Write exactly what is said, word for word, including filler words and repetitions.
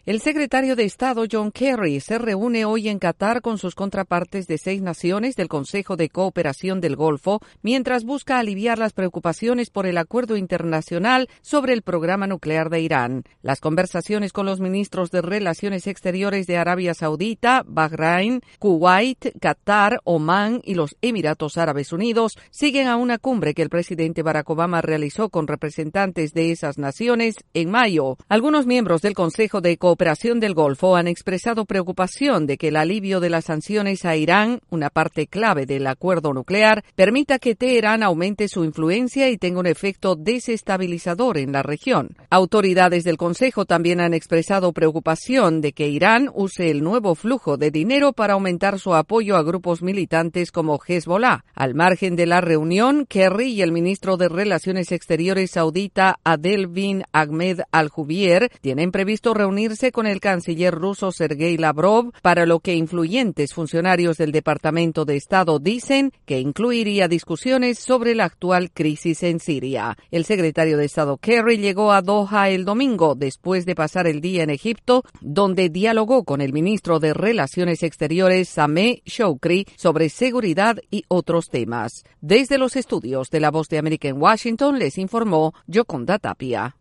El secretario de Estado John Kerry se reúne hoy en Qatar con sus contrapartes de seis naciones del Consejo de Cooperación del Golfo, mientras busca aliviar las preocupaciones por el acuerdo internacional sobre el programa nuclear de Irán. Las conversaciones con los ministros de Relaciones Exteriores de Arabia Saudita, Bahrein, Kuwait, Qatar, Omán y los Emiratos Árabes Unidos siguen a una cumbre que el presidente Barack Obama realizó con representantes de esas naciones en mayo. Algunos miembros del Consejo de Cooperación del Golfo han expresado preocupación de que el alivio de las sanciones a Irán, una parte clave del acuerdo nuclear, permita que Teherán aumente su influencia y tenga un efecto desestabilizador en la región. Autoridades del Consejo también han expresado preocupación de que Irán use el nuevo flujo de dinero para aumentar su apoyo a grupos militantes como Hezbollah. Al margen de la reunión, Kerry y el ministro de Relaciones Exteriores saudita Adel bin Ahmed Al-Jubeir tienen previsto reunirse con el canciller ruso Sergei Lavrov, para lo que influyentes funcionarios del Departamento de Estado dicen que incluiría discusiones sobre la actual crisis en Siria. El secretario de Estado Kerry llegó a Doha el domingo después de pasar el día en Egipto, donde dialogó con el ministro de Relaciones Exteriores Sameh Shoukry sobre seguridad y otros temas. Desde los estudios de La Voz de América en Washington les informó Yoconda Tapia.